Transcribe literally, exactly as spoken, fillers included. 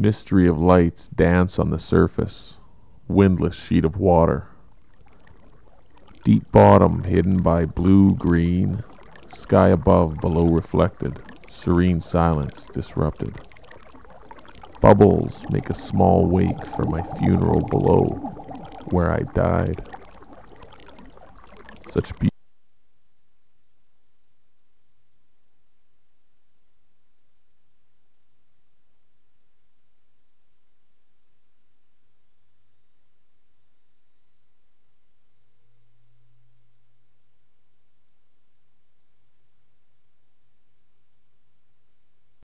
Mystery of lights dance on the surface, windless sheet of water. Deep bottom hidden by blue, green, sky above, below reflected, serene silence disrupted. Bubbles make a small wake for my funeral below, where I died. Such beauty.